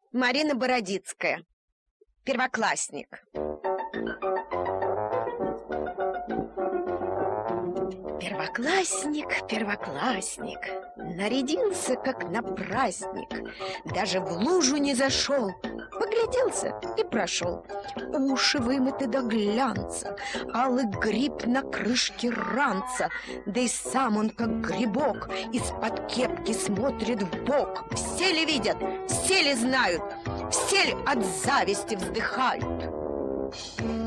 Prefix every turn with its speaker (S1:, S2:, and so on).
S1: Марина Бородицкая, первоклассник. Первоклассник, нарядился, как на праздник, даже в лужу не зашел, погляделся и прошел. Уши вымыты до глянца, алый гриб на крышке ранца, да и сам он, как грибок, из-под кепки смотрит в бок. Все ли видят, все ли знают, все ли от зависти вздыхают?